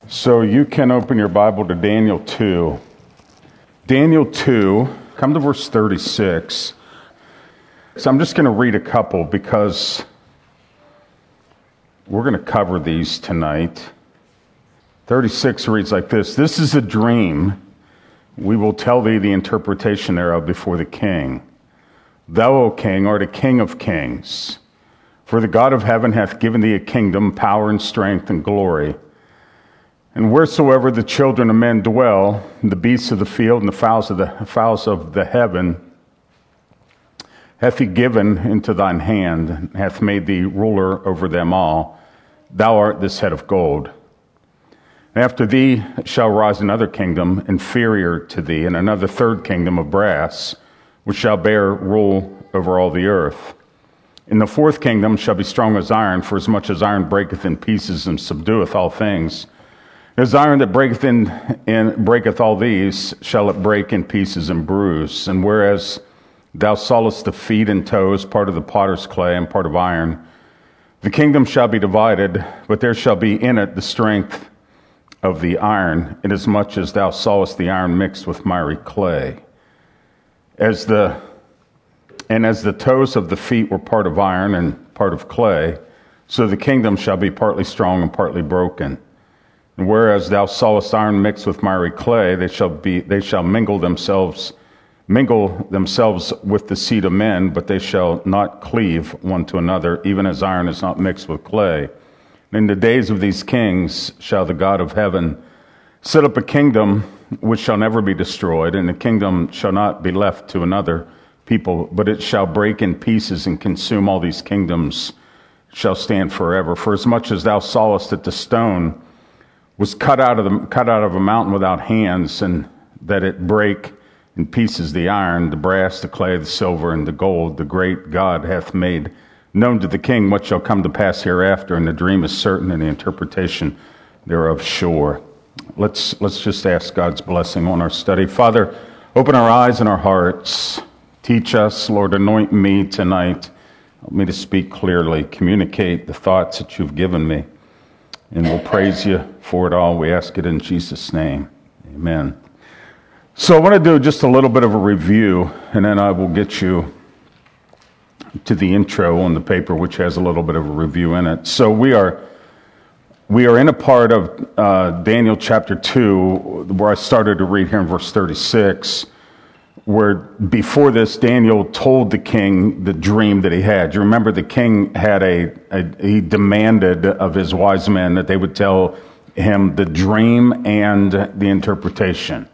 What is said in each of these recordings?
So you can open your Bible to Daniel 2. Daniel 2, come to verse 36. So I'm just going to read a couple because we're going to cover these tonight. 36 reads like this: "This is a dream. We will tell thee the interpretation thereof before the king. Thou, O king, art a king of kings. For the God of heaven hath given thee a kingdom, power, and strength, and glory. And wheresoever the children of men dwell, the beasts of the field and the fowls of the heaven, hath he given into thine hand, and hath made thee ruler over them all. Thou art this head of gold. And after thee shall rise another kingdom inferior to thee, and another third kingdom of brass, which shall bear rule over all the earth. And the fourth kingdom shall be strong as iron, for as much as iron breaketh in pieces and subdueth all things. As iron that breaketh all these, shall it break in pieces and bruise. And whereas thou sawest the feet and toes, part of the potter's clay and part of iron, the kingdom shall be divided, but there shall be in it the strength of the iron, inasmuch as thou sawest the iron mixed with miry clay. As the toes of the feet were part of iron and part of clay, so the kingdom shall be partly strong and partly broken. And whereas thou sawest iron mixed with miry clay, they shall mingle themselves with the seed of men, but they shall not cleave one to another, even as iron is not mixed with clay. In the days of these kings shall the God of heaven set up a kingdom which shall never be destroyed, and the kingdom shall not be left to another people, but it shall break in pieces and consume all these kingdoms, shall stand forever. For as much as thou sawest that the stone was cut out of a mountain without hands, and that it break in pieces the iron, the brass, the clay, the silver, and the gold, the great God hath made known to the king what shall come to pass hereafter, and the dream is certain, and the interpretation thereof sure." Let's just ask God's blessing on our study. Father, open our eyes and our hearts. Teach us, Lord. Anoint me tonight. Help me to speak clearly. Communicate the thoughts that you've given me. And we'll praise you for it all. We ask it in Jesus' name. Amen. So I want to do just a little bit of a review, and then I will get you to the intro on the paper, which has a little bit of a review in it. So we are in a part of Daniel chapter 2 where I started to read here in verse 36, where before this Daniel told the king the dream that he had. You remember the king had he demanded of his wise men that they would tell him the dream and the interpretation.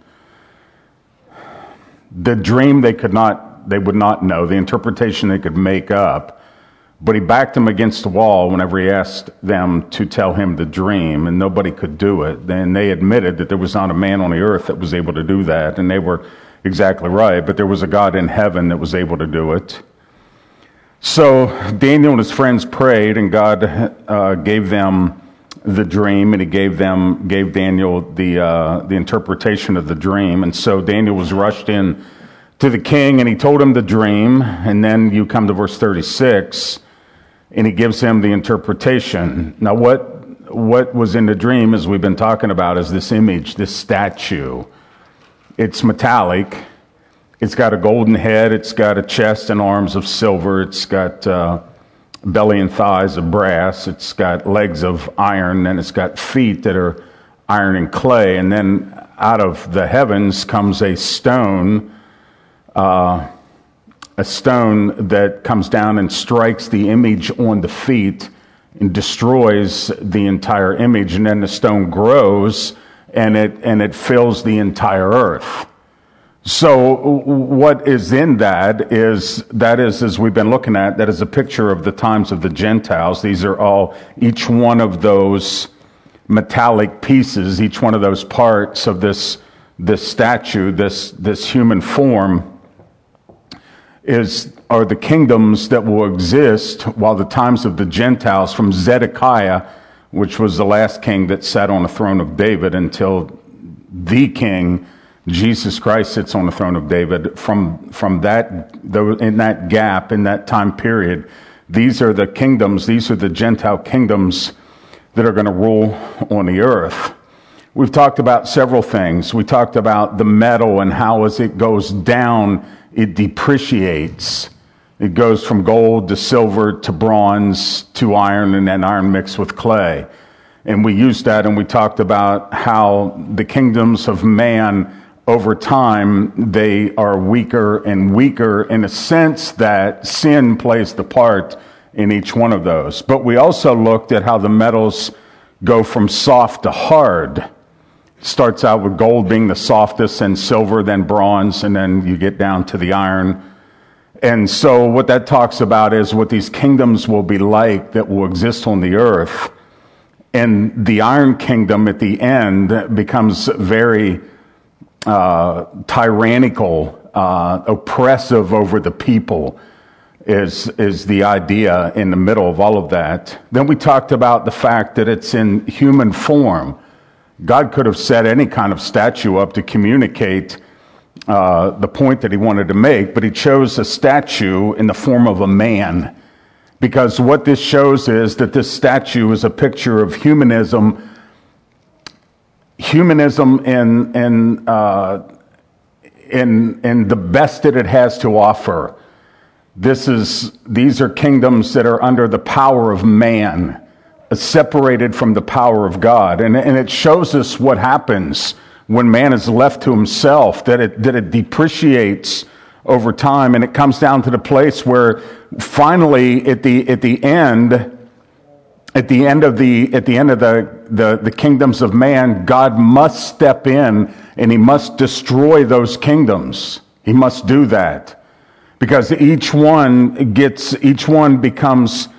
The dream they would not know. The interpretation they could make up. But he backed them against the wall whenever he asked them to tell him the dream, and nobody could do it. Then they admitted that there was not a man on the earth that was able to do that, and they were exactly right, but there was a God in heaven that was able to do it. So Daniel and his friends prayed, and God gave them the dream, and he gave Daniel the interpretation of the dream. And so Daniel was rushed in to the king, and he told him the dream. And then you come to verse 36, and he gives him the interpretation. Now what was in the dream, as we've been talking about, is this image, this statue. It's metallic. It's got a golden head. It's got a chest and arms of silver. It's got belly and thighs of brass. It's got legs of iron, and it's got feet that are iron and clay. And then out of the heavens comes a stone that comes down and strikes the image on the feet and destroys the entire image. And then the stone grows, and it fills the entire earth. So what is in that is, as we've been looking at, that is a picture of the times of the Gentiles. These are all, each one of those metallic pieces, each one of those parts of this statue, this human form, are the kingdoms that will exist while the times of the Gentiles, from Zedekiah, which was the last king that sat on the throne of David, until the king, Jesus Christ, sits on the throne of David. From that, in that gap, in that time period, these are the kingdoms, these are the Gentile kingdoms that are going to rule on the earth. we've talked about several things. We talked about the metal and how as it goes down, it depreciates. It goes from gold to silver to bronze to iron, and then iron mixed with clay. And we used that, and we talked about how the kingdoms of man over time, they are weaker and weaker in a sense that sin plays the part in each one of those. But we also looked at how the metals go from soft to hard. It starts out with gold being the softest, and silver, then bronze, and then you get down to the iron. And so what that talks about is what these kingdoms will be like that will exist on the earth. And the iron kingdom at the end becomes very tyrannical, oppressive over the people is the idea in the middle of all of that. Then we talked about the fact that it's in human form. God could have set any kind of statue up to communicate the point that he wanted to make, but he chose a statue in the form of a man. Because what this shows is that this statue is a picture of humanism in the best that it has to offer. These are kingdoms that are under the power of man, separated from the power of God. And it shows us what happens when man is left to himself, that it depreciates over time, and it comes down to the place where finally at the end of the kingdoms of man, God must step in and he must destroy those kingdoms. He must do that because each one becomes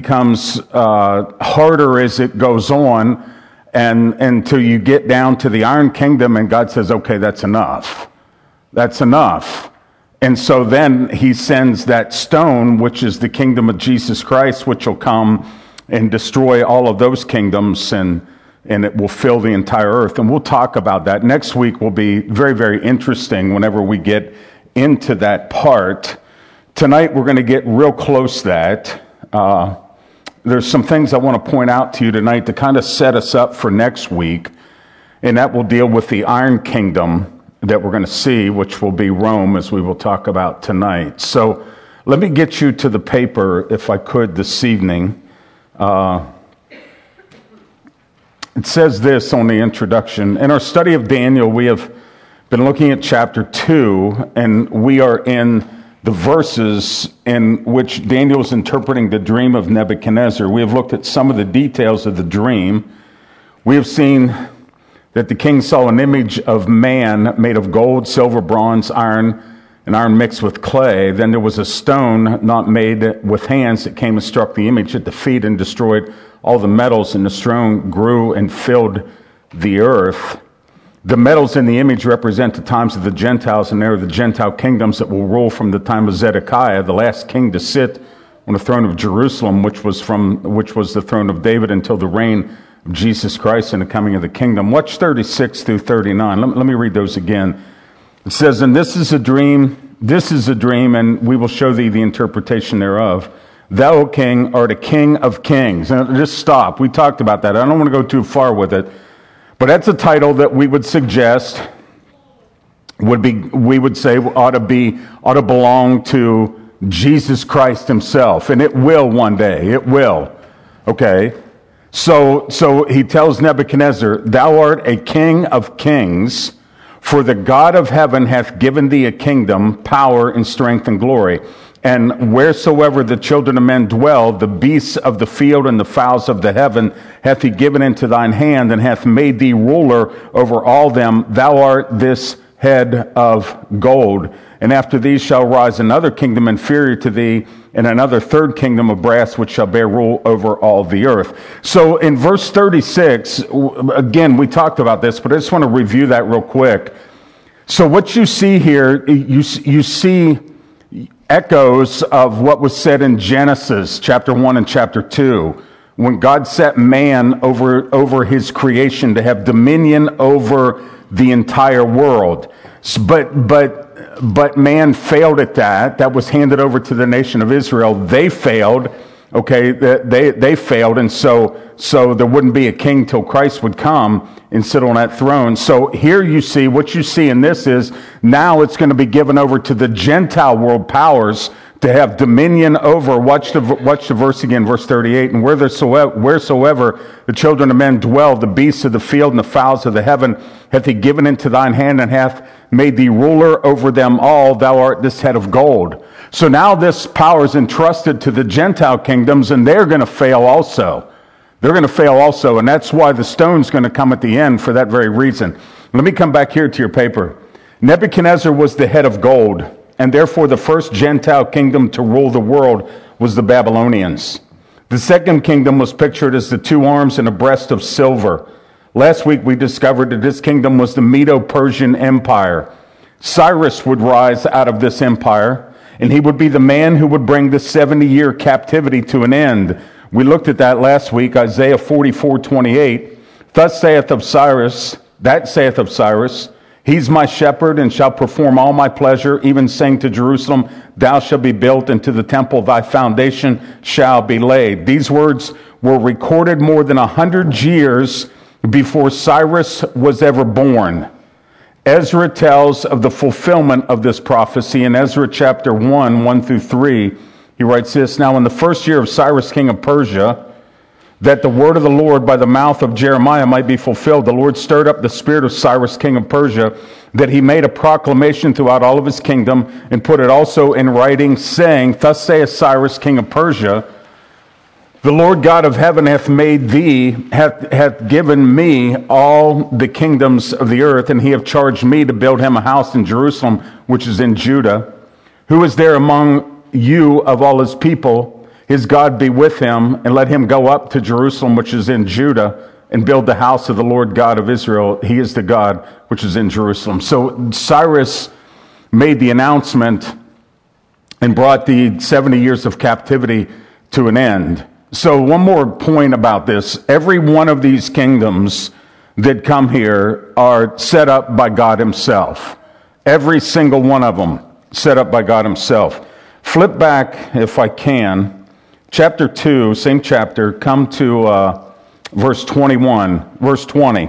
harder as it goes on, and until you get down to the iron kingdom, and God says, okay, that's enough. That's enough. And so then he sends that stone, which is the kingdom of Jesus Christ, which will come and destroy all of those kingdoms, and it will fill the entire earth. And we'll talk about that. Next week will be very, very interesting whenever we get into that part. Tonight we're going to get real close to that. There's some things I want to point out to you tonight to kind of set us up for next week, and that will deal with the iron kingdom that we're going to see, which will be Rome, as we will talk about tonight. So let me get you to the paper, if I could, this evening. It says this on the introduction. In our study of Daniel, we have been looking at chapter 2, and we are in the verses in which Daniel is interpreting the dream of Nebuchadnezzar. We have looked at some of the details of the dream. We have seen that the king saw an image of man made of gold, silver, bronze, iron, and iron mixed with clay. Then there was a stone not made with hands that came and struck the image at the feet and destroyed all the metals, and the stone grew and filled the earth. The metals in the image represent the times of the Gentiles, and they are the Gentile kingdoms that will rule from the time of Zedekiah, the last king to sit on the throne of Jerusalem, which was the throne of David, until the reign of Jesus Christ and the coming of the kingdom. Watch 36 through 39. Let me read those again. It says, and this is a dream, and we will show thee the interpretation thereof. Thou, O king, art a king of kings. Now, just stop. We talked about that. I don't want to go too far with it. But that's a title that we would suggest we would say ought to belong to Jesus Christ himself. And it will one day. It will. Okay? So he tells Nebuchadnezzar, thou art a king of kings, for the God of heaven hath given thee a kingdom, power, and strength, and glory. And wheresoever the children of men dwell, the beasts of the field and the fowls of the heaven hath he given into thine hand, and hath made thee ruler over all them. Thou art this head of gold. And after thee shall rise another kingdom inferior to thee, and another third kingdom of brass, which shall bear rule over all the earth. So in verse 36, again, we talked about this, but I just want to review that real quick. So what you see here, you see echoes of what was said in Genesis chapter 1 and chapter 2, when God set man over his creation to have dominion over the entire world. But man failed at that. That was handed over to the nation of Israel. They failed, Okay, they failed, and so there wouldn't be a king till Christ would come and sit on that throne. So here you see, what you see in this is, now it's going to be given over to the Gentile world powers to have dominion over, watch the verse again, verse 38, and wheresoever the children of men dwell, the beasts of the field and the fowls of the heaven hath he given into thine hand, and hath made thee ruler over them all. Thou art this head of gold. So now this power is entrusted to the Gentile kingdoms, and they're going to fail also. They're going to fail also, and that's why the stone's going to come at the end for that very reason. Let me come back here to your paper. Nebuchadnezzar was the head of gold, and therefore the first Gentile kingdom to rule the world was the Babylonians. The second kingdom was pictured as the two arms and a breast of silver. Last week we discovered that this kingdom was the Medo-Persian Empire. Cyrus would rise out of this empire, and he would be the man who would bring the 70-year captivity to an end. We looked at that last week, Isaiah 44:28. Thus saith of Cyrus, He's my shepherd, and shall perform all my pleasure, even saying to Jerusalem, Thou shalt be built, and to the temple thy foundation shall be laid. These words were recorded more than 100 years before Cyrus was ever born. Ezra tells of the fulfillment of this prophecy in Ezra chapter 1 through 3. He writes this, Now in the first year of Cyrus king of Persia, that the word of the Lord by the mouth of Jeremiah might be fulfilled, the Lord stirred up the spirit of Cyrus king of Persia, that he made a proclamation throughout all of his kingdom, and put it also in writing, saying, Thus saith Cyrus king of Persia, The Lord God of heaven hath given me all the kingdoms of the earth, and he hath charged me to build him a house in Jerusalem, which is in Judah. Who is there among you of all his people? His God be with him, and let him go up to Jerusalem, which is in Judah, and build the house of the Lord God of Israel. He is the God which is in Jerusalem. So Cyrus made the announcement and brought the 70 years of captivity to an end. So one more point about this. Every one of these kingdoms that come here are set up by God himself. Every single one of them set up by God himself. Flip back, if I can, chapter 2, same chapter, come to verse 21, verse 20.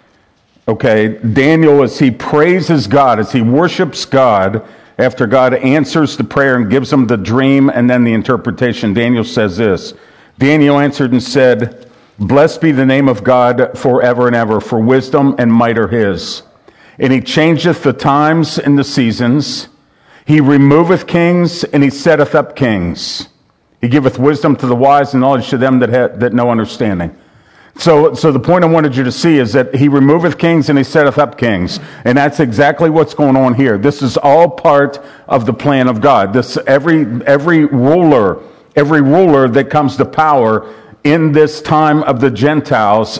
Okay, Daniel, as he praises God, as he worships God, after God answers the prayer and gives him the dream and then the interpretation, Daniel says this, Daniel answered and said, Blessed be the name of God forever and ever, for wisdom and might are his. And he changeth the times and the seasons. He removeth kings, and he setteth up kings. He giveth wisdom to the wise and knowledge to them that know understanding. So the point I wanted you to see is that he removeth kings and he setteth up kings. And that's exactly what's going on here. This is all part of the plan of God. Every ruler that comes to power in this time of the Gentiles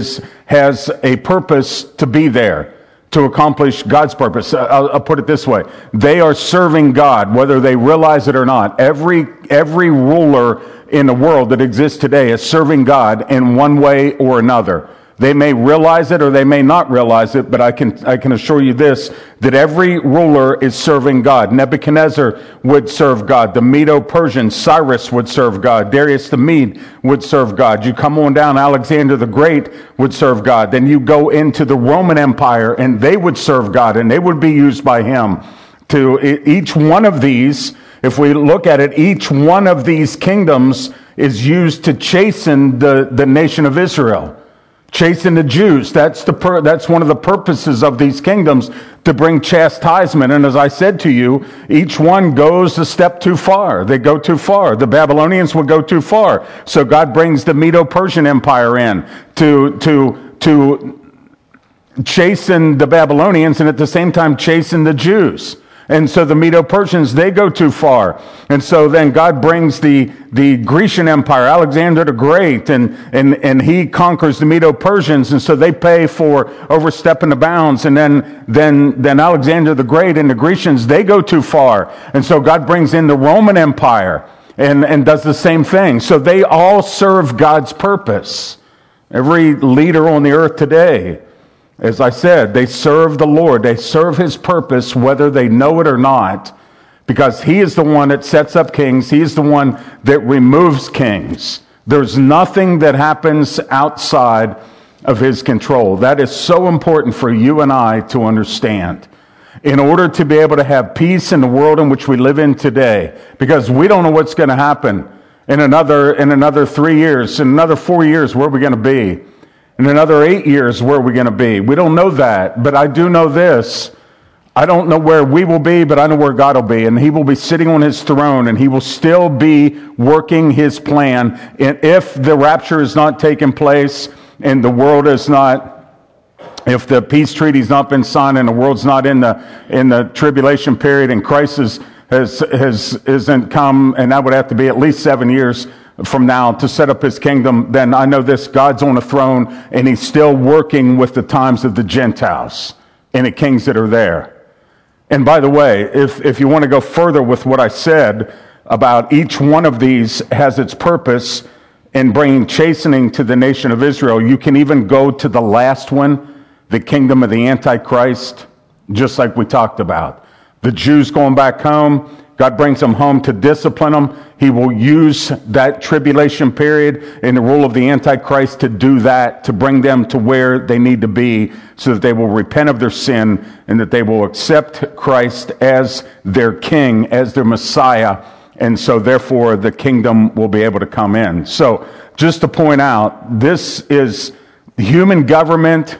has a purpose to be there, to accomplish God's purpose. I'll put it this way. They are serving God, whether they realize it or not. Every ruler in the world that exists today is serving God in one way or another. They may realize it or they may not realize it, but I can assure you this, that every ruler is serving God. Nebuchadnezzar would serve God. The Medo-Persian, Cyrus would serve God. Darius the Mede would serve God. You come on down, Alexander the Great would serve God. Then you go into the Roman Empire and they would serve God and they would be used by him. To each one of these, if we look at it, each one of these kingdoms is used to chasten the nation of Israel. Chasing the Jews. That's one of the purposes of these kingdoms, to bring chastisement. And as I said to you, each one goes a step too far. They go too far. The Babylonians will go too far. So God brings the Medo-Persian Empire in to chasten the Babylonians and at the same time chasten the Jews. And so the Medo-Persians, they go too far. And so then God brings the Grecian Empire, Alexander the Great, and he conquers the Medo-Persians. And so they pay for overstepping the bounds. And then Alexander the Great and the Grecians, they go too far. And so God brings in the Roman Empire and does the same thing. So they all serve God's purpose. Every leader on the earth today, as I said, they serve the Lord. They serve his purpose, whether they know it or not. because he is the one that sets up kings. He is the one that removes kings. There's nothing that happens outside of his control. That is so important for you and I to understand in order to be able to have peace in the world in which we live in today, because we don't know what's going to happen in another 3 years, in another 4 years, where are we going to be? In another 8 years, where are we going to be? We don't know that, but I do know this. I don't know where we will be, but I know where God will be, and he will be sitting on his throne, and he will still be working his plan. And if the rapture is not taking place and the world is not, if the peace treaty's not been signed and the world's not in the tribulation period and Christ hasn't come, and that would have to be at least 7 years from now to set up his kingdom, then I know this: God's on the throne and he's still working with the times of the Gentiles and the kings that are there. And by the way, if you want to go further with what I said about each one of these has its purpose in bringing chastening to the nation of Israel, you can even go to the last one, the kingdom of the Antichrist, just like we talked about. The Jews going back home, God brings them home to discipline them. He will use that tribulation period and the rule of the Antichrist to do that, to bring them to where they need to be so that they will repent of their sin and that they will accept Christ as their king, as their Messiah. And so therefore the kingdom will be able to come in. So just to point out, this is human government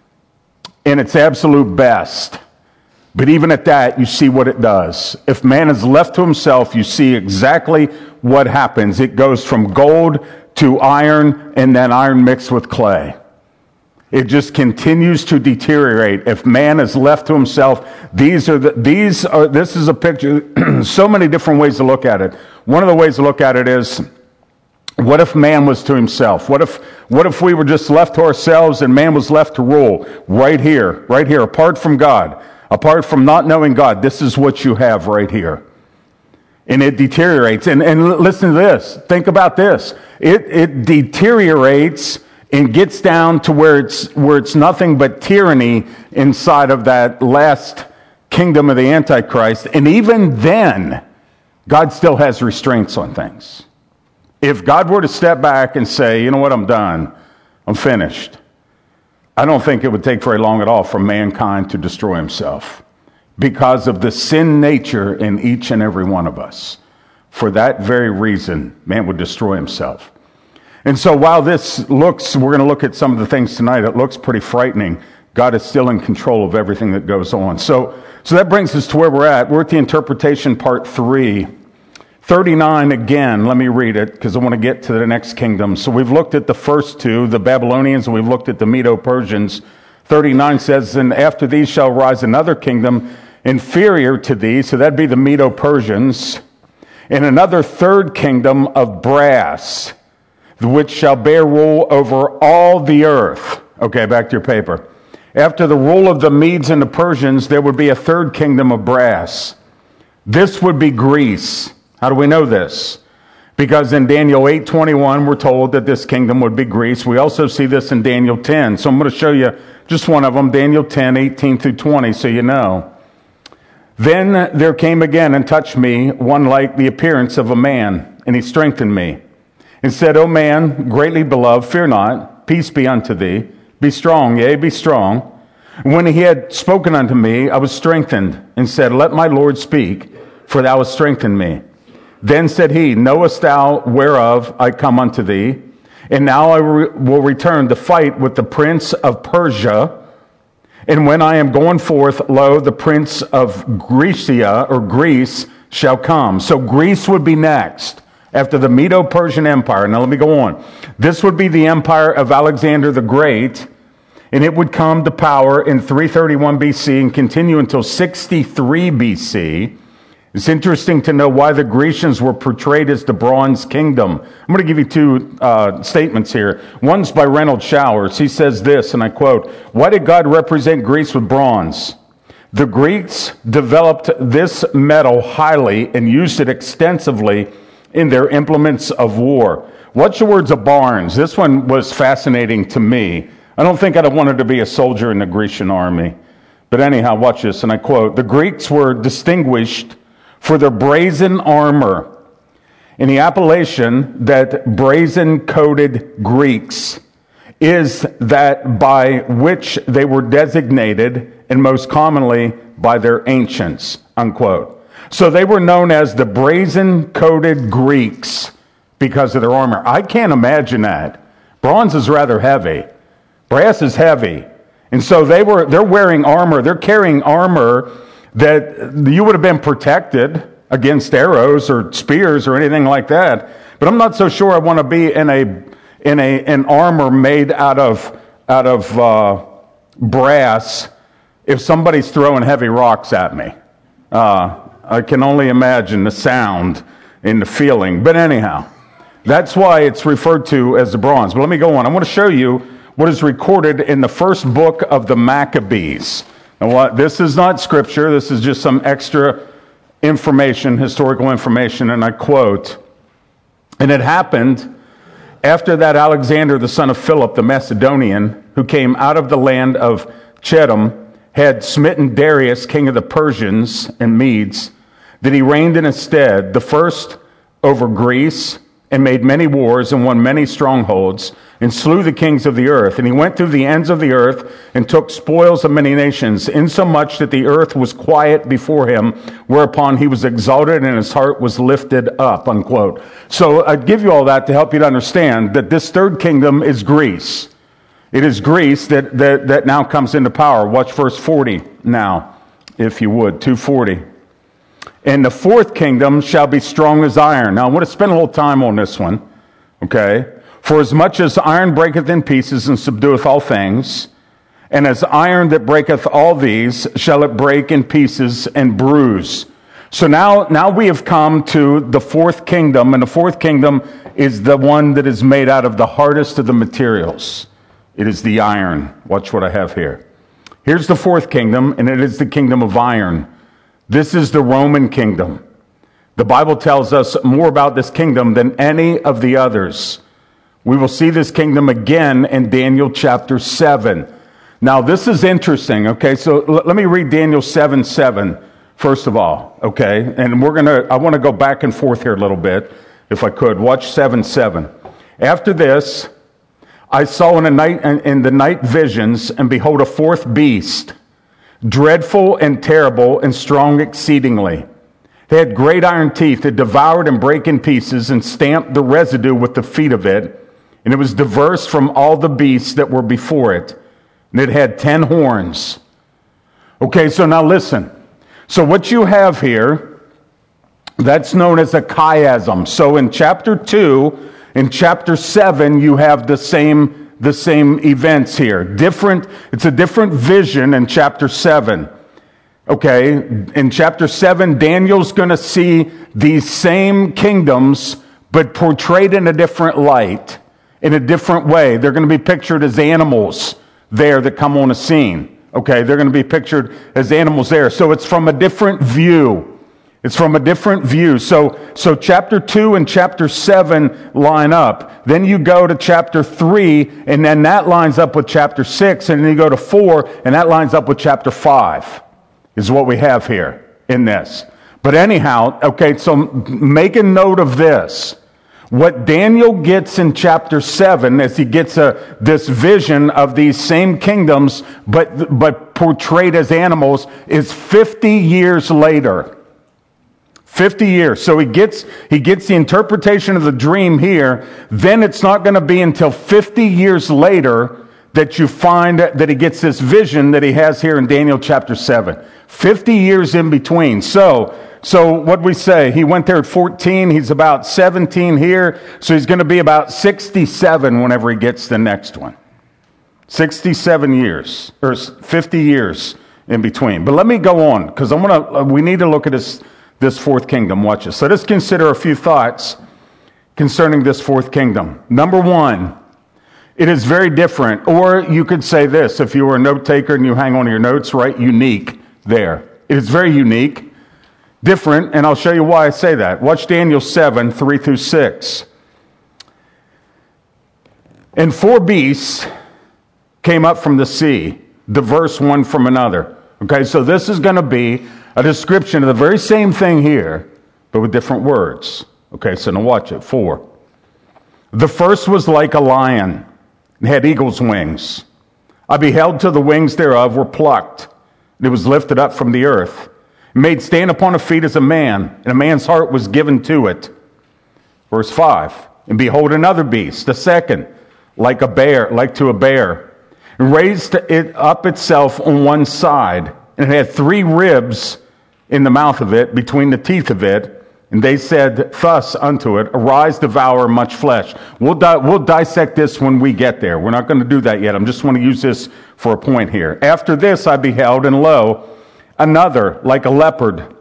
in its absolute best. But even at that, you see what it does. If man is left to himself, you see exactly what happens. It goes from gold to iron, and then iron mixed with clay. It just continues to deteriorate. If man is left to himself, this is a picture, so many different ways to look at it. One of the ways to look at it is, what if man was to himself? What if we were just left to ourselves and man was left to rule right here, apart from God, apart from not knowing God? This is what you have right here. And it deteriorates. And listen to this. Think about this. It deteriorates and gets down to where it's nothing but tyranny inside of that last kingdom of the Antichrist. And even then, God still has restraints on things. If God were to step back and say, you know what, I'm done, I'm finished, I don't think it would take very long at all for mankind to destroy himself because of the sin nature in each and every one of us. For that very reason, man would destroy himself. And so while this looks, we're going to look at some of the things tonight, it looks pretty frightening, God is still in control of everything that goes on. So that brings us to where we're at. We're at the interpretation part 3. 39 again, let me read it because I want to get to the next kingdom. So we've looked at the first two, the Babylonians, and we've looked at the Medo-Persians. 39 says, and after these shall rise another kingdom inferior to these, so that'd be the Medo-Persians, and another third kingdom of brass, which shall bear rule over all the earth. Okay, back to your paper. After the rule of the Medes and the Persians, there would be a third kingdom of brass. This would be Greece. How do we know this? Because in Daniel 8:21, we're told that this kingdom would be Greece. We also see this in Daniel 10. So I'm going to show you just one of them, Daniel 10, 18 through 20, so you know. Then there came again and touched me one like the appearance of a man, and he strengthened me, and said, O man, greatly beloved, fear not, peace be unto thee. Be strong, yea, be strong. When he had spoken unto me, I was strengthened, and said, Let my Lord speak, for thou hast strengthened me. Then said he, Knowest thou whereof I come unto thee? And now I will return to fight with the prince of Persia. And when I am going forth, lo, the prince of Grecia, or Greece, shall come. So Greece would be next, after the Medo-Persian Empire. Now let me go on. This would be the empire of Alexander the Great, and it would come to power in 331 BC and continue until 63 BC. It's interesting to know why the Grecians were portrayed as the Bronze Kingdom. I'm going to give you two statements here. One's by Reynold Showers. He says this, and I quote, Why did God represent Greece with bronze? The Greeks developed this metal highly and used it extensively in their implements of war. What's your words of Barnes? This one was fascinating to me. I don't think I'd have wanted to be a soldier in the Grecian army. But anyhow, watch this, and I quote, The Greeks were distinguished for their brazen armor. And the appellation that brazen-coated Greeks is that by which they were designated, and most commonly by their ancients, unquote. So they were known as the brazen-coated Greeks because of their armor. I can't imagine that. Bronze is rather heavy. Brass is heavy. And so they're wearing armor. They're carrying armor that you would have been protected against arrows or spears or anything like that. But I'm not so sure I want to be in an armor made out of brass if somebody's throwing heavy rocks at me. I can only imagine the sound and the feeling. But anyhow, that's why it's referred to as the bronze. But let me go on. I want to show you what is recorded in the first book of the Maccabees. Now, this is not scripture. This is just some extra information, historical information, and I quote, "And it happened after that Alexander, the son of Philip, the Macedonian, who came out of the land of Chedum, had smitten Darius, king of the Persians and Medes, that he reigned in his stead, the first over Greece, and made many wars and won many strongholds, and slew the kings of the earth. And he went through the ends of the earth and took spoils of many nations, insomuch that the earth was quiet before him, whereupon he was exalted and his heart was lifted up," unquote. So I give you all that to help you to understand that this third kingdom is Greece. It is Greece that now comes into power. Watch verse 40 now, if you would, 2:40. "And the fourth kingdom shall be strong as iron." Now I want to spend a little time on this one, okay? "For as much as iron breaketh in pieces and subdueth all things, and as iron that breaketh all these, shall it break in pieces and bruise." So now we have come to the fourth kingdom, and the fourth kingdom is the one that is made out of the hardest of the materials. It is the iron. Watch what I have here. Here's the fourth kingdom, and it is the kingdom of iron. This is the Roman kingdom. The Bible tells us more about this kingdom than any of the others. We will see this kingdom again in Daniel chapter 7. Now, this is interesting, okay? So let me read Daniel 7:7 first of all, okay? And I want to go back and forth here a little bit, if I could. Watch 7:7. "After this, I saw in the night visions, and behold, a fourth beast, dreadful and terrible and strong exceedingly. It had great iron teeth. It devoured and brake in pieces and stamped the residue with the feet of it. And it was diverse from all the beasts that were before it. And it had 10 horns." Okay, so now listen. So what you have here, that's known as a chiasm. So in chapter 2, in chapter 7, you have the same events here. It's a different vision in chapter 7. Okay, in chapter 7, Daniel's going to see these same kingdoms, but portrayed in a different light, in a different way. They're going to be pictured as animals there that come on a scene. Okay, they're going to be pictured as animals there. So it's from a different view. It's from a different view. So chapter 2 and chapter 7 line up. Then you go to chapter 3, and then that lines up with chapter 6, and then you go to 4, and that lines up with chapter 5, is what we have here in this. But anyhow, okay, so make a note of this. What Daniel gets in chapter 7 is he gets this vision of these same kingdoms, but portrayed as animals, is 50 years later. 50 years. So he gets the interpretation of the dream here. Then it's not going to be until 50 years later that you find that he gets this vision that he has here in Daniel chapter 7. 50 years in between. So what we say, he went there at 14, he's about 17 here, so he's going to be about 67 whenever he gets the next one. 67 years, or 50 years in between. But let me go on, because we need to look at this fourth kingdom. Watch this. Let us consider a few thoughts concerning this fourth kingdom. Number one, it is very different. Or you could say this, if you were a note taker and you hang on to your notes, write unique there. It is very unique, different, and I'll show you why I say that. Watch Daniel 7, 3 through 6. "And 4 beasts came up from the sea, diverse one from another." Okay, so this is going to be a description of the very same thing here, but with different words. Okay, so now watch it. 4. The first was like a lion, and had eagle's wings. I beheld till the wings thereof were plucked, and it was lifted up from the earth, and made stand upon a feet as a man, and a man's heart was given to it. Verse 5. And behold another beast, the second, like to a bear, and raised it up itself on one side, and it had 3 ribs in the mouth of it, between the teeth of it. And they said thus unto it, Arise, devour much flesh. We'll dissect this when we get there. We're not going to do that yet. I'm just want to use this for a point here. After this I beheld, and lo, another, like a leopard,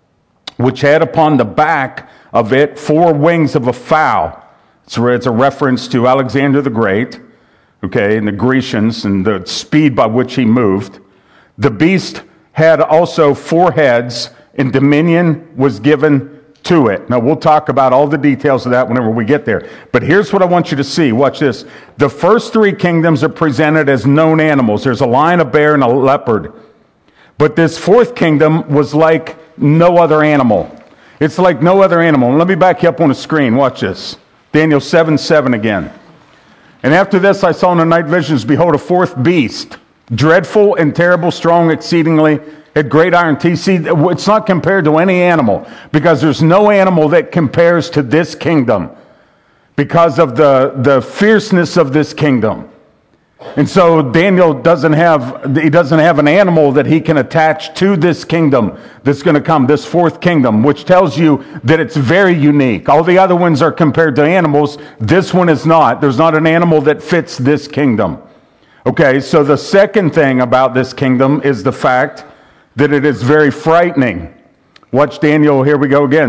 which had upon the back of it 4 wings of a fowl. So it's a reference to Alexander the Great, okay, and the Grecians, and the speed by which he moved. The beast had also 4 heads, and dominion was given to it. Now, we'll talk about all the details of that whenever we get there. But here's what I want you to see. Watch this. The first 3 kingdoms are presented as known animals. There's a lion, a bear, and a leopard. But this 4th kingdom was like no other animal. It's like no other animal. Let me back you up on the screen. Watch this. Daniel 7:7 again. And after this I saw in the night visions, behold, a 4th beast, dreadful and terrible, strong exceedingly, had great iron teeth. See, it's not compared to any animal, because there's no animal that compares to this kingdom because of the fierceness of this kingdom. And so Daniel doesn't have an animal that he can attach to this kingdom that's going to come, this 4th kingdom, which tells you that it's very unique. All the other ones are compared to animals. This one is not. There's not an animal that fits this kingdom. Okay, so the second thing about this kingdom is the fact that it is very frightening. Watch Daniel, here we go again,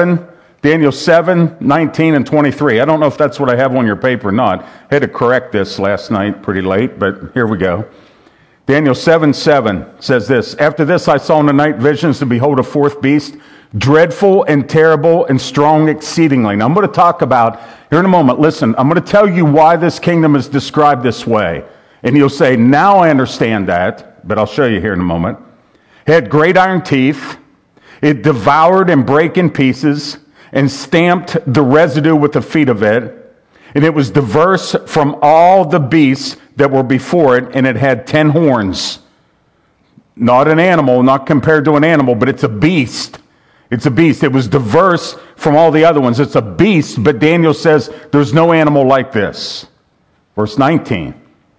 Daniel 7, 19, and 23. I don't know if that's what I have on your paper or not. I had to correct this last night pretty late, but here we go. Daniel 7:7 says this, After this I saw in the night visions, to behold a 4th beast, dreadful and terrible and strong exceedingly. Now I'm going to talk about, here in a moment, listen, I'm going to tell you why this kingdom is described this way. And you'll say, now I understand that, but I'll show you here in a moment. It had great iron teeth. It devoured and brake in pieces and stamped the residue with the feet of it. And it was diverse from all the beasts that were before it, and it had 10 horns. Not an animal, not compared to an animal, but it's a beast. It's a beast. It was diverse from all the other ones. It's a beast, but Daniel says there's no animal like this. Verse 19.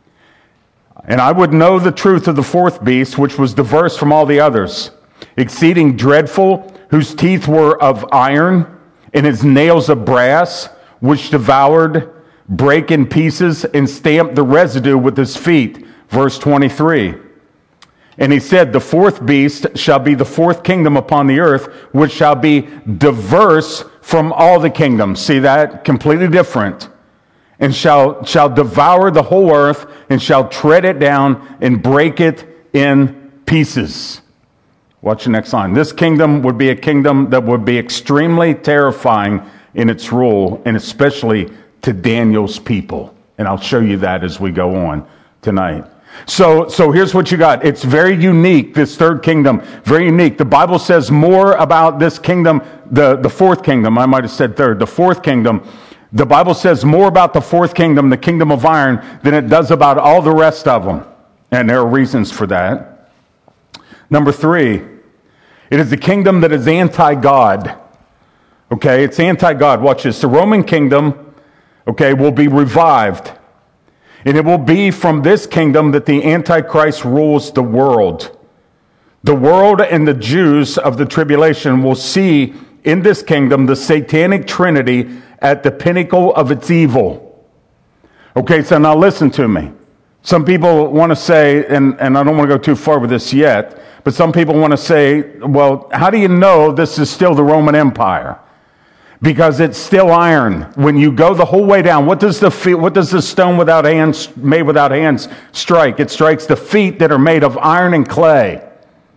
And I would know the truth of the 4th beast, which was diverse from all the others, exceeding dreadful, whose teeth were of iron, and his nails of brass, which devoured, brake in pieces, and stamped the residue with his feet. Verse 23. And he said, the 4th beast shall be the 4th kingdom upon the earth, which shall be diverse from all the kingdoms. See that? Completely different. And shall devour the whole earth, and shall tread it down and break it in pieces. Watch the next line. This kingdom would be a kingdom that would be extremely terrifying in its rule, and especially to Daniel's people. And I'll show you that as we go on tonight. So here's what you got. It's very unique, this 3rd kingdom, very unique. The Bible says more about this kingdom, the 4th kingdom. I might have said 3rd. The 4th kingdom. The Bible says more about the 4th kingdom, the kingdom of iron, than it does about all the rest of them. And there are reasons for that. Number 3, it is the kingdom that is anti-God. Okay, it's anti-God. Watch this. The Roman kingdom, okay, will be revived. And it will be from this kingdom that the Antichrist rules the world. The world and the Jews of the tribulation will see in this kingdom the satanic trinity at the pinnacle of its evil. Okay, so now listen to me. Some people want to say, and I don't want to go too far with this yet, but some people want to say, well, how do you know this is still the Roman Empire? Because it's still iron. When you go the whole way down, what does the stone without hands, made without hands, strike? It strikes the feet that are made of iron and clay.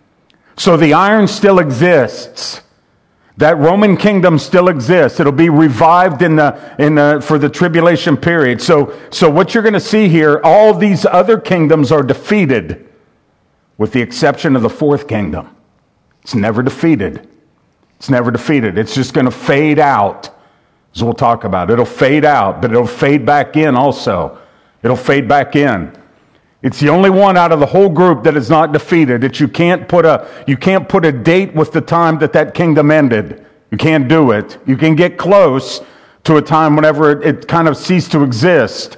So the iron still exists. That Roman kingdom still exists. It'll be revived for the tribulation period. So what you're going to see here, all these other kingdoms are defeated, with the exception of the 4th kingdom. It's never defeated. It's never defeated. It's just going to fade out, as we'll talk about. It'll fade out, but it'll fade back in also. It'll fade back in. It's the only one out of the whole group that is not defeated. You can't put a date with the time that kingdom ended. You can't do it. You can get close to a time whenever it kind of ceased to exist.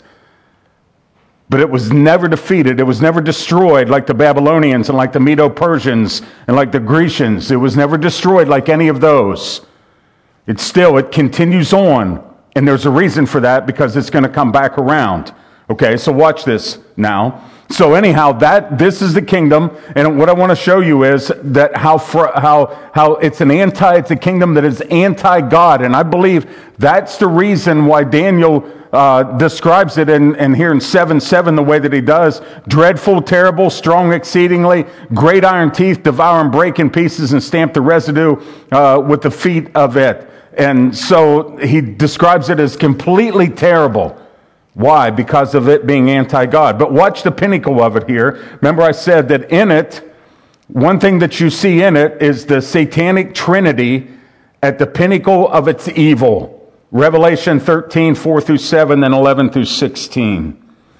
But it was never defeated. It was never destroyed like the Babylonians and like the Medo-Persians and like the Grecians. It was never destroyed like any of those. It continues on. And there's a reason for that, because it's going to come back around. Okay, so watch this now. So anyhow, this is the kingdom, and what I want to show you is that how it's a kingdom that is anti-God, and I believe that's the reason why Daniel describes it in here in 7:7 the way that he does. Dreadful, terrible, strong exceedingly, great iron teeth, devour and break in pieces and stamp the residue with the feet of it. And so he describes it as completely terrible. Why? Because of it being anti-God. But watch the pinnacle of it here. Remember I said that in it, one thing that you see in it is the satanic trinity at the pinnacle of its evil. Revelation 13, 4 through 7, and 11 through 16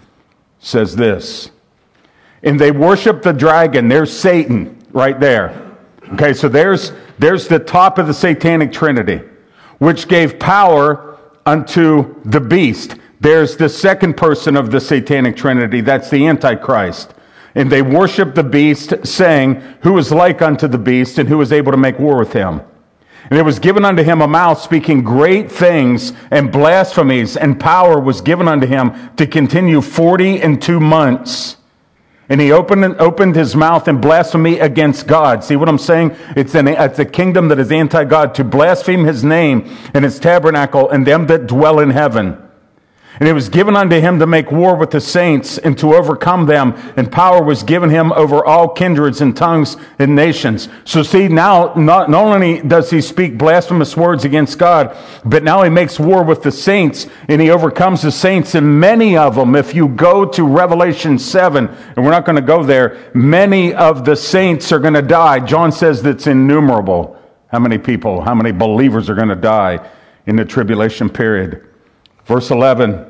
says this. And they worship the dragon. There's Satan right there. Okay, so there's the top of the satanic trinity, which gave power unto the beast. There's the second person of the satanic trinity. That's the Antichrist. And they worship the beast, saying, who is like unto the beast, and who is able to make war with him? And it was given unto him a mouth speaking great things and blasphemies, and power was given unto him to continue 42 months. And he opened his mouth in blasphemy against God. See what I'm saying? It's a kingdom that is anti-God, to blaspheme his name and his tabernacle and them that dwell in heaven. And it was given unto him to make war with the saints and to overcome them. And power was given him over all kindreds and tongues and nations. So see, now not only does he speak blasphemous words against God, but now he makes war with the saints and he overcomes the saints. And many of them, if you go to Revelation 7, and we're not going to go there, many of the saints are going to die. John says that's innumerable. How many people, how many believers are going to die in the tribulation period? Verse 11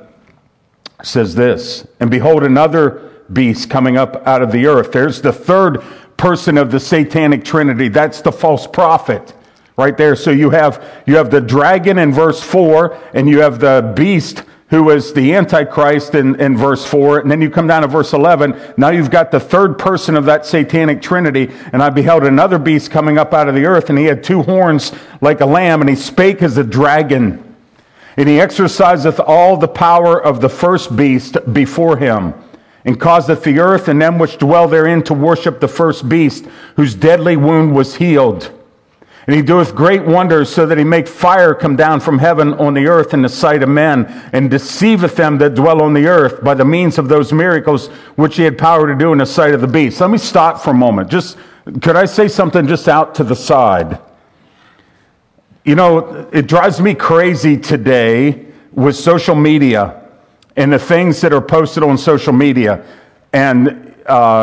says this, and behold, another beast coming up out of the earth. There's the third person of the satanic trinity. That's the false prophet right there. So you have the dragon in verse 4, and you have the beast who is the Antichrist in verse 4. And then you come down to verse 11. Now you've got the third person of that satanic trinity. And I beheld another beast coming up out of the earth, and he had two horns like a lamb, and he spake as a dragon. And he exerciseth all the power of the first beast before him, and causeth the earth and them which dwell therein to worship the first beast, whose deadly wound was healed. And he doeth great wonders, so that he make fire come down from heaven on the earth in the sight of men, and deceiveth them that dwell on the earth by the means of those miracles which he had power to do in the sight of the beast. Let me stop for a moment. Could I say something just out to the side? You know, it drives me crazy today with social media and the things that are posted on social media, and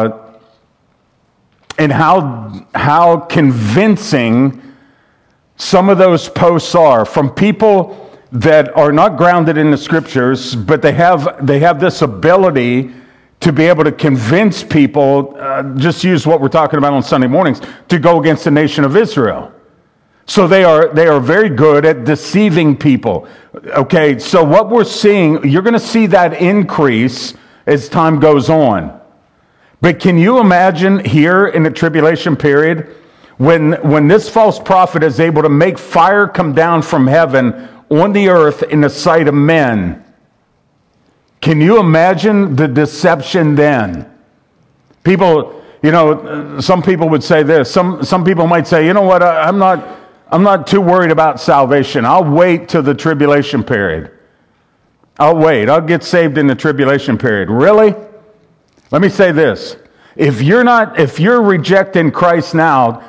how convincing some of those posts are from people that are not grounded in the scriptures, but they have this ability to be able to convince people, just use what we're talking about on Sunday mornings, to go against the nation of Israel. So they are very good at deceiving people. Okay, so what we're seeing, you're going to see that increase as time goes on. But can you imagine here in the tribulation period, when this false prophet is able to make fire come down from heaven on the earth in the sight of men? Can you imagine the deception then? People, some people would say this. Some people might say, you know what, I'm not too worried about salvation. I'll wait till the tribulation period. I'll wait. I'll get saved in the tribulation period. Really? Let me say this. If you're rejecting Christ now,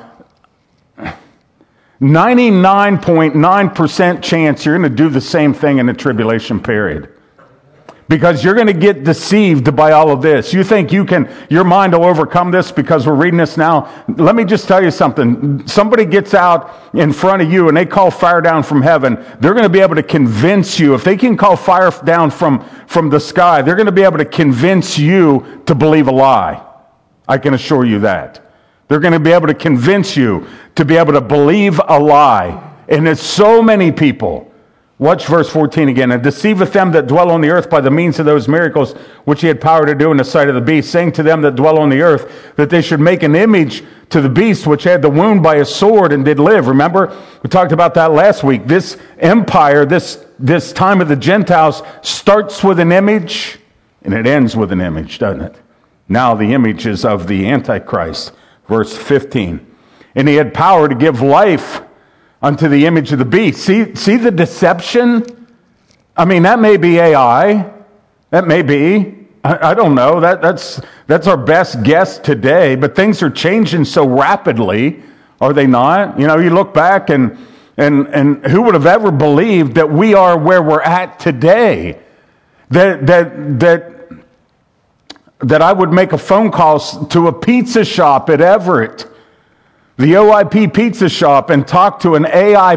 99.9% chance you're going to do the same thing in the tribulation period. Because you're going to get deceived by all of this. You think your mind will overcome this because we're reading this now. Let me just tell you something. Somebody gets out in front of you and they call fire down from heaven. They're going to be able to convince you. If they can call fire down from the sky, they're going to be able to convince you to believe a lie. I can assure you that. They're going to be able to convince you to be able to believe a lie. And it's so many people. Watch verse 14 again. And deceiveth them that dwell on the earth by the means of those miracles which he had power to do in the sight of the beast, saying to them that dwell on the earth that they should make an image to the beast which had the wound by a sword and did live. Remember, we talked about that last week. This empire, this time of the Gentiles starts with an image and it ends with an image, doesn't it? Now the image is of the Antichrist. Verse 15. And he had power to give life unto the image of the beast. See the deception? I mean, that may be AI. That may be. I don't know. That's our best guess today. But things are changing so rapidly, are they not? You know, you look back and who would have ever believed that we are where we're at today? That I would make a phone call to a pizza shop at Everett, the OIP pizza shop, and talk to an AI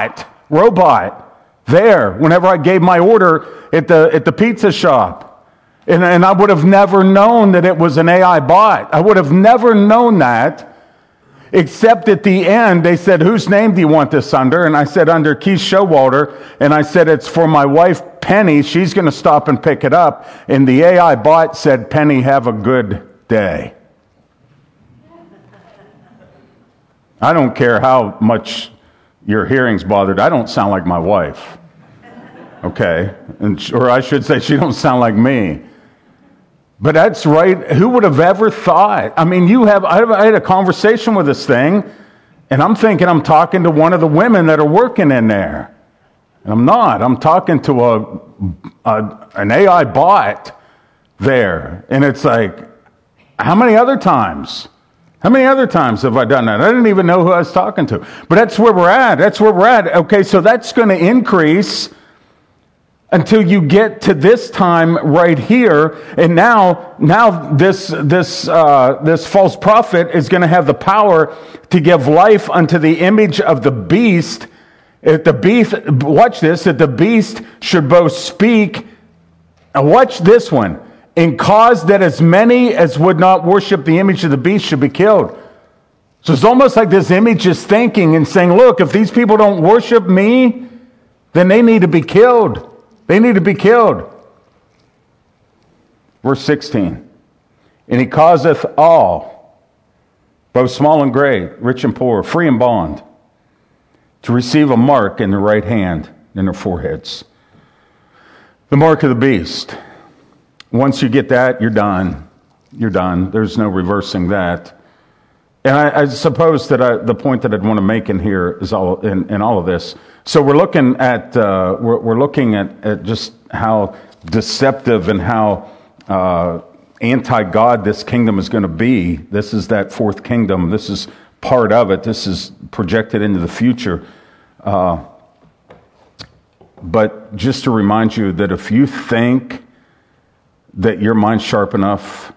robot there whenever I gave my order at the pizza shop. And I would have never known that it was an AI bot. I would have never known that, except at the end they said, whose name do you want this under? And I said, under Keith Showalter. And I said, it's for my wife, Penny. She's going to stop and pick it up. And the AI bot said, Penny, have a good day. I don't care how much your hearing's bothered. I don't sound like my wife. Okay? Or I should say, she don't sound like me. But that's right. Who would have ever thought? I mean, I had a conversation with this thing, and I'm thinking I'm talking to one of the women that are working in there. And I'm not. I'm talking to an AI bot there. And it's like, how many other times? How many other times have I done that? I didn't even know who I was talking to. But that's where we're at. That's where we're at. Okay, so that's going to increase until you get to this time right here. And now this false prophet is going to have the power to give life unto the image of the beast. Watch this, that the beast should both speak, and watch this one, and cause that as many as would not worship the image of the beast should be killed. So it's almost like this image is thinking and saying, look, if these people don't worship me, then they need to be killed. They need to be killed. Verse 16. And he causeth all, both small and great, rich and poor, free and bond, to receive a mark in their right hand, in their foreheads. The mark of the beast. Once you get that, you're done. You're done. There's no reversing that. And I suppose that the point that I'd want to make in here is all in all of this. So we're looking at just how deceptive and how anti-God this kingdom is going to be. This is that fourth kingdom. This is part of it. This is projected into the future. But just to remind you that if you think that your mind's sharp enough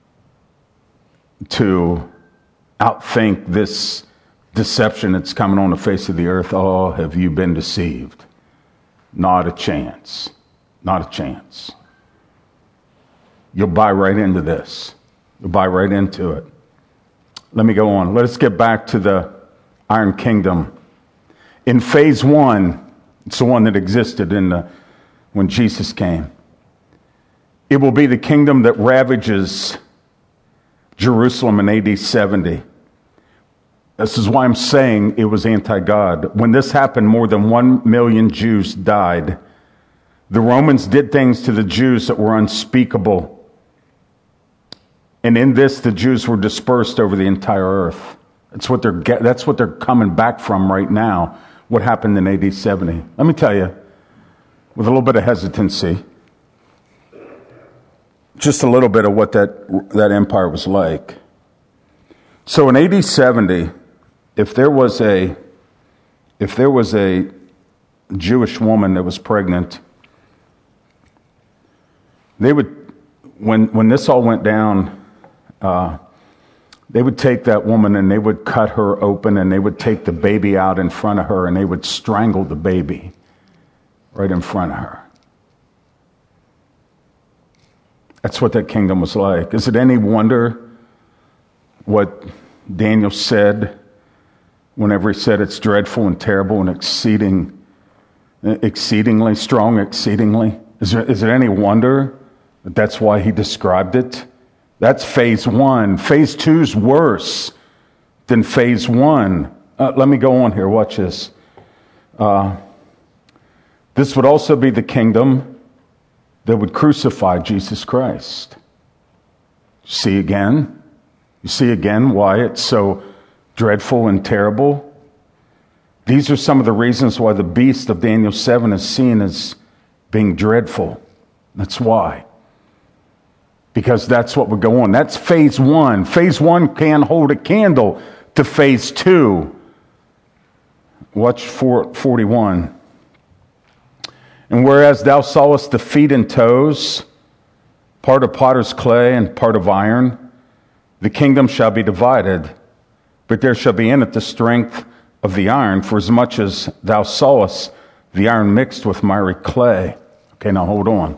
to outthink this deception that's coming on the face of the earth, oh, have you been deceived? Not a chance. Not a chance. You'll buy right into this. You'll buy right into it. Let me go on. Let us get back to the Iron Kingdom. In phase one, it's the one that existed when Jesus came. It will be the kingdom that ravages Jerusalem in AD 70. This is why I'm saying it was anti-God. When this happened, more than 1 million Jews died. The Romans did things to the Jews that were unspeakable. And in this, the Jews were dispersed over the entire earth. That's what they're coming back from right now. What happened in AD 70? Let me tell you, with a little bit of hesitancy, just a little bit of what that empire was like. So in AD 70, if there was a Jewish woman that was pregnant, They would, when this all went down, they would take that woman and they would cut her open and they would take the baby out in front of her and they would strangle the baby right in front of her. That's what that kingdom was like. Is it any wonder what Daniel said whenever he said it's dreadful and terrible and exceedingly strong, exceedingly? Is it any wonder that that's why he described it? That's phase one. Phase two is worse than phase one. Let me go on here. Watch this. This would also be the kingdom that would crucify Jesus Christ. See again? You see again why it's so dreadful and terrible? These are some of the reasons why the beast of Daniel 7 is seen as being dreadful. That's why. Because that's what would go on. That's phase one. Phase one can't hold a candle to phase two. Watch 41. And whereas thou sawest the feet and toes, part of potter's clay and part of iron, the kingdom shall be divided, but there shall be in it the strength of the iron, for as much as thou sawest the iron mixed with miry clay. Okay, now hold on.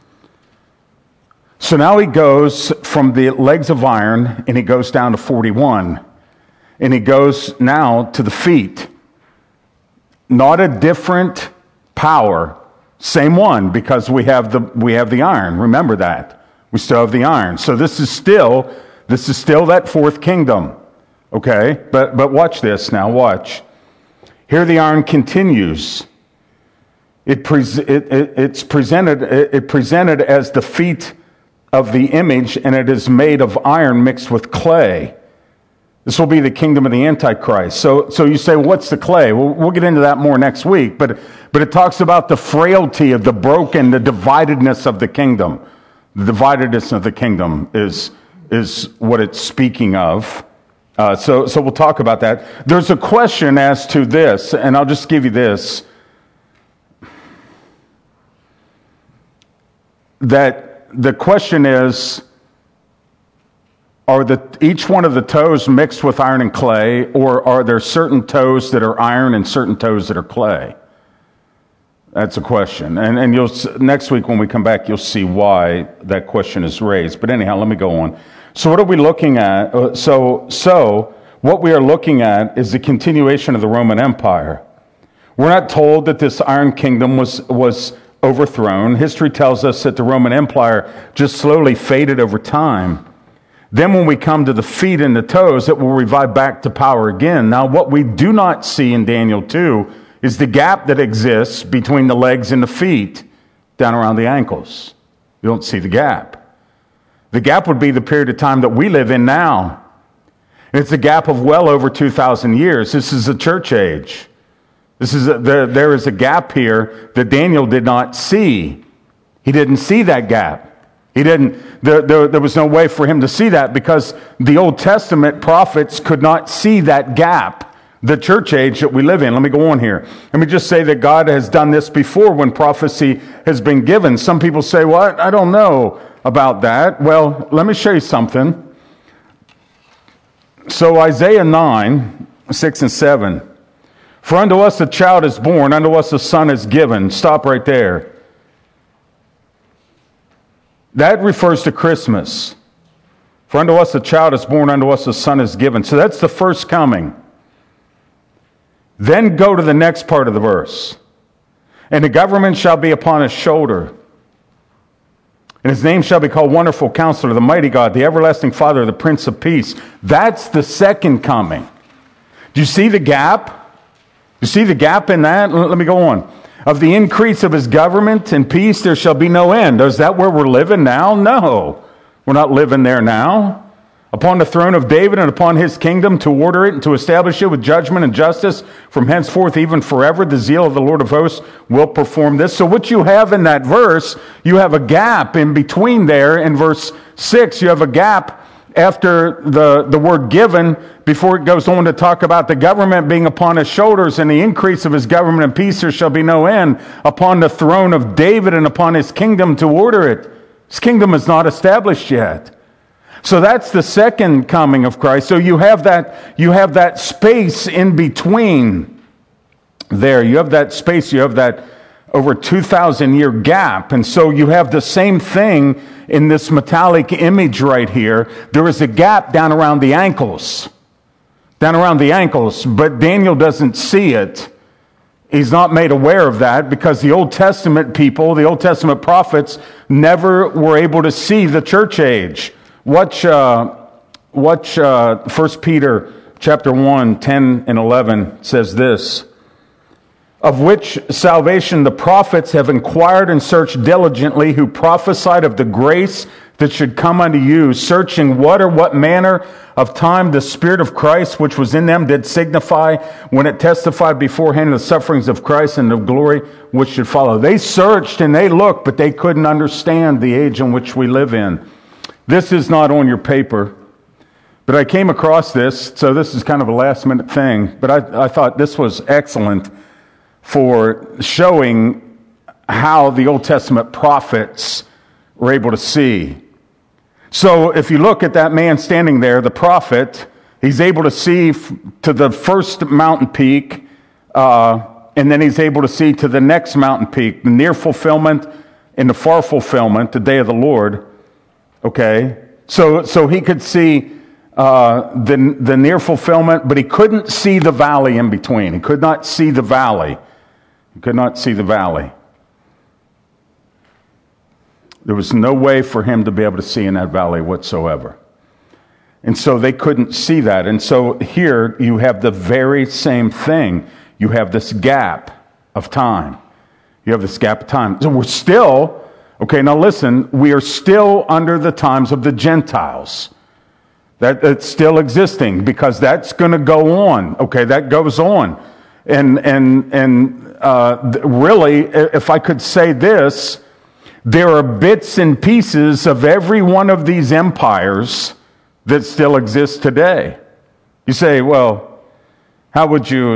So now he goes from the legs of iron, and he goes down to 41. And he goes now to the feet. Not a different power. Same one, because we have the iron. Remember that. We still have the iron. So this is still that fourth kingdom. Okay? But watch this now. Watch. Here the iron continues. It's presented as the feet of the image, and it is made of iron mixed with clay. This will be the kingdom of the Antichrist. So you say, well, what's the clay? Well, we'll get into that more next week. But it talks about the frailty of the broken, the dividedness of the kingdom. The dividedness of the kingdom is what it's speaking of. So we'll talk about that. There's a question as to this, and I'll just give you this. That the question is, are each one of the toes mixed with iron and clay, or are there certain toes that are iron and certain toes that are clay? That's a question. And you'll next week when we come back, you'll see why that question is raised. But anyhow, let me go on. So what are we looking at? So what we are looking at is the continuation of the Roman Empire. We're not told that this iron kingdom was overthrown. History tells us that the Roman Empire just slowly faded over time. Then when we come to the feet and the toes, it will revive back to power again. Now, what we do not see in Daniel 2 is the gap that exists between the legs and the feet down around the ankles. You don't see the gap. The gap would be the period of time that we live in now. It's a gap of well over 2,000 years. This is a church age. There is a gap here that Daniel did not see. He didn't see that gap. There was no way for him to see that because the Old Testament prophets could not see that gap, the church age that we live in. Let me go on here. Let me just say that God has done this before when prophecy has been given. Some people say, well, I don't know about that. Well, let me show you something. So Isaiah 9, 6 and 7. For unto us a child is born, unto us a son is given. Stop right there. That refers to Christmas. For unto us a child is born, unto us a son is given. So that's the first coming. Then go to the next part of the verse. And the government shall be upon his shoulder. And his name shall be called Wonderful Counselor, the Mighty God, the Everlasting Father, the Prince of Peace. That's the second coming. Do you see the gap? You see the gap in that? Let me go on. Of the increase of his government and peace there shall be no end. Is that where we're living now? No. We're not living there now. Upon the throne of David and upon his kingdom to order it and to establish it with judgment and justice from henceforth even forever. The zeal of the Lord of hosts will perform this. So what you have in that verse, you have a gap in between there. In verse 6, you have a gap after the word given, before it goes on to talk about the government being upon his shoulders and the increase of his government and peace there shall be no end upon the throne of David and upon his kingdom to order it. His kingdom is not established yet. So that's the second coming of Christ. So you have that space in between there. You have that space, you have that over 2,000 year gap. And so you have the same thing in this metallic image right here. There is a gap down around the ankles. But Daniel doesn't see it. He's not made aware of that because the Old Testament people, the Old Testament prophets, never were able to see the church age. Watch 1 Peter chapter 1, 10 and 11 says this. Of which salvation the prophets have inquired and searched diligently, who prophesied of the grace that should come unto you, searching what manner of time the Spirit of Christ, which was in them, did signify when it testified beforehand of the sufferings of Christ and the glory which should follow. They searched and they looked, but they couldn't understand the age in which we live in. This is not on your paper, but I came across this, so this is kind of a last minute thing, but I thought this was excellent for showing how the Old Testament prophets were able to see. So if you look at that man standing there, the prophet, he's able to see to the first mountain peak, and then he's able to see to the next mountain peak, the near fulfillment and the far fulfillment, the day of the Lord. Okay, so he could see the near fulfillment, but he couldn't see the valley in between. He could not see the valley. There was no way for him to be able to see in that valley whatsoever. And so they couldn't see that. And so here you have the very same thing. You have this gap of time. So we're still, okay, now listen, we are still under the times of the Gentiles. That's still existing because that's going to go on. Okay, that goes on. And really, if I could say this, there are bits and pieces of every one of these empires that still exist today. You say, well, how would you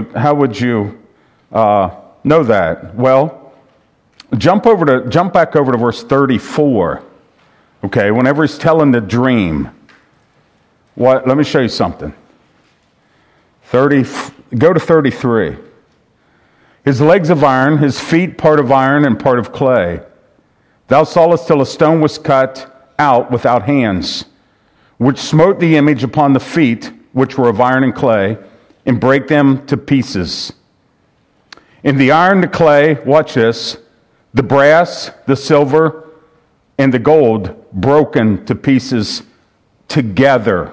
know that? Well, jump back over to verse 34. Okay, whenever he's telling the dream. Let me show you something. Go to 33. His legs of iron, his feet part of iron and part of clay. Thou sawest till a stone was cut out without hands, which smote the image upon the feet, which were of iron and clay, and brake them to pieces. In the iron, the clay, watch this, the brass, the silver, and the gold broken to pieces together.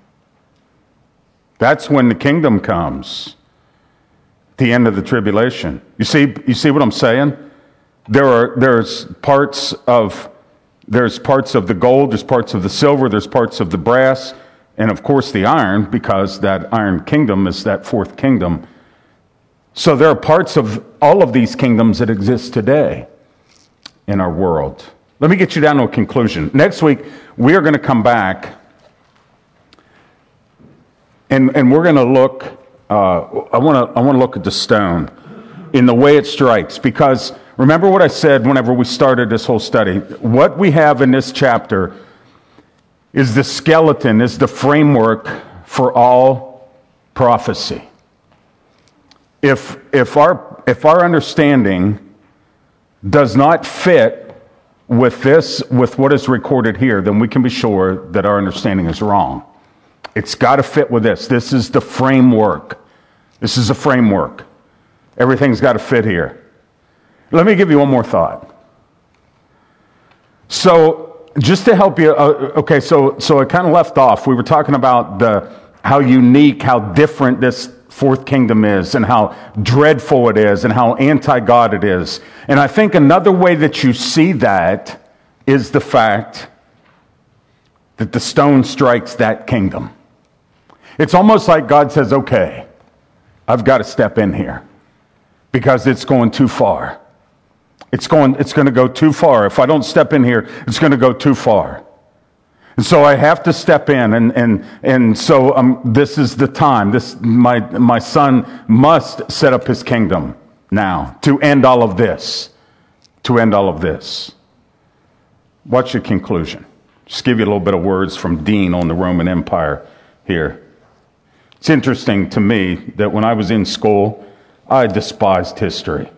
That's when the kingdom comes. The end of the tribulation. You see what I'm saying? There's parts of the gold, there's parts of the silver, there's parts of the brass, and of course the iron, because that iron kingdom is that fourth kingdom. So there are parts of all of these kingdoms that exist today in our world. Let me get you down to a conclusion. Next week, we are going to come back and we're going to look, I want to look at the stone in the way it strikes, because remember what I said whenever we started this whole study. What we have in this chapter is the skeleton, is the framework for all prophecy. If our understanding does not fit with what is recorded here, then we can be sure that our understanding is wrong. It's got to fit with this. This is the framework. This is a framework. Everything's got to fit here. Let me give you one more thought. So, just to help you, so I kind of left off. We were talking about how unique, how different this fourth kingdom is, and how dreadful it is, and how anti-God it is. And I think another way that you see that is the fact that the stone strikes that kingdom. It's almost like God says, okay, I've got to step in here because it's going too far. It's going to go too far. If I don't step in here, it's going to go too far. And so I have to step in, and so this is the time. My son must set up his kingdom now to end all of this. Watch the conclusion. Just give you a little bit of words from Dean on the Roman Empire here. It's interesting to me that when I was in school, I despised history.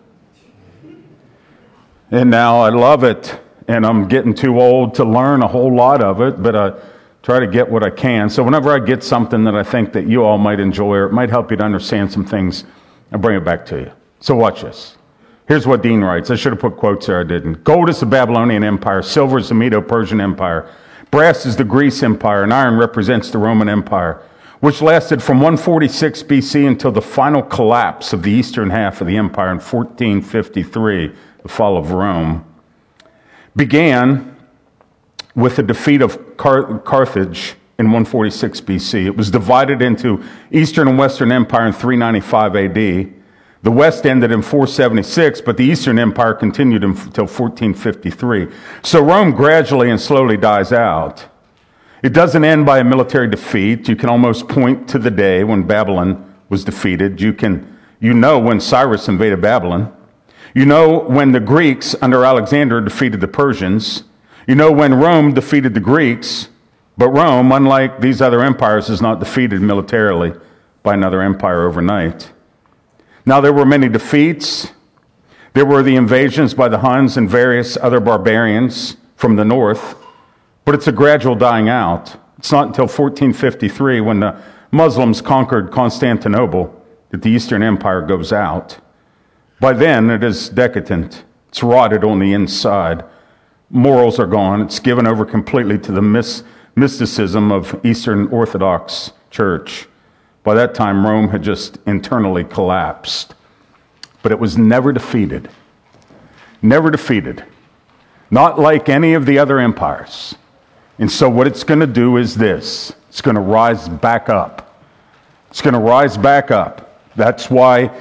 And now I love it, and I'm getting too old to learn a whole lot of it, but I try to get what I can. So whenever I get something that I think that you all might enjoy or it might help you to understand some things, I bring it back to you. So watch this. Here's what Dean writes. I should have put quotes there, I didn't. Gold is the Babylonian Empire. Silver is the Medo-Persian Empire. Brass is the Greece Empire. And iron represents the Roman Empire, which lasted from 146 BC until the final collapse of the eastern half of the empire in 1453, the fall of Rome. Began with the defeat of Carthage in 146 BC. It was divided into Eastern and Western Empire in 395 AD. The West ended in 476, but the Eastern Empire continued until 1453. So Rome gradually and slowly dies out. It doesn't end by a military defeat. You can almost point to the day when Babylon was defeated. You know when Cyrus invaded Babylon. You know when the Greeks under Alexander defeated the Persians. You know when Rome defeated the Greeks. But Rome, unlike these other empires, is not defeated militarily by another empire overnight. Now, there were many defeats. There were the invasions by the Huns and various other barbarians from the north. But it's a gradual dying out. It's not until 1453, when the Muslims conquered Constantinople, that the Eastern Empire goes out. By then, it is decadent. It's rotted on the inside. Morals are gone. It's given over completely to the mysticism of Eastern Orthodox Church. By that time, Rome had just internally collapsed. But it was never defeated. Never defeated. Not like any of the other empires. And so what it's going to do is this. It's going to rise back up. It's going to rise back up. That's why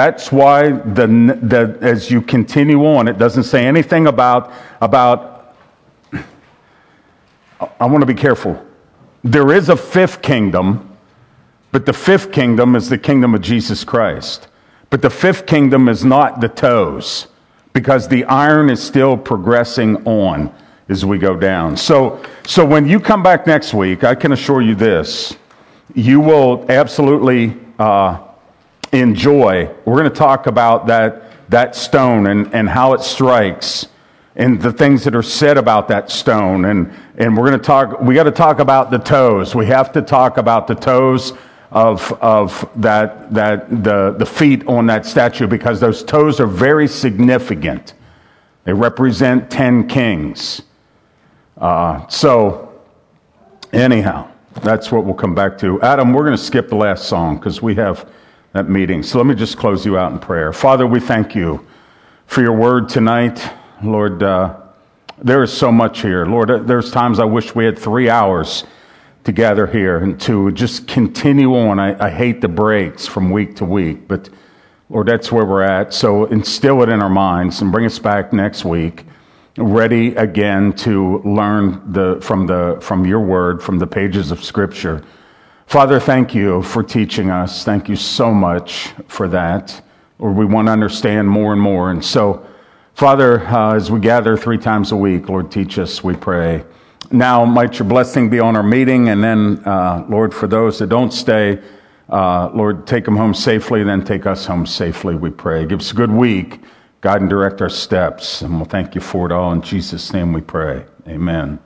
as you continue on, it doesn't say anything about I want to be careful. There is a fifth kingdom, but the fifth kingdom is the kingdom of Jesus Christ. But the fifth kingdom is not the toes, because the iron is still progressing on as we go down. So when you come back next week, I can assure you this, you will absolutely enjoy. We're going to talk about that stone and how it strikes and the things that are said about that stone. And we got to talk about the toes. We have to talk about the toes of the feet on that statue, because those toes are very significant. They represent 10 kings. So anyhow, that's what we'll come back to. Adam, we're going to skip the last song because we have that meeting. So let me just close you out in prayer. Father, we thank you for your word tonight. Lord, there is so much here. Lord, there's times I wish we had 3 hours to gather here and to just continue on. I hate the breaks from week to week, but Lord, that's where we're at. So instill it in our minds and bring us back next week, ready again to learn from your word, from the pages of Scripture. Father, thank you for teaching us. Thank you so much for that. Lord, we want to understand more and more. And so, Father, as we gather 3 times a week, Lord, teach us, we pray. Now, might your blessing be on our meeting, and then, Lord, for those that don't stay, Lord, take them home safely, then take us home safely, we pray. Give us a good week. Guide and direct our steps, and we'll thank you for it all. In Jesus' name we pray. Amen.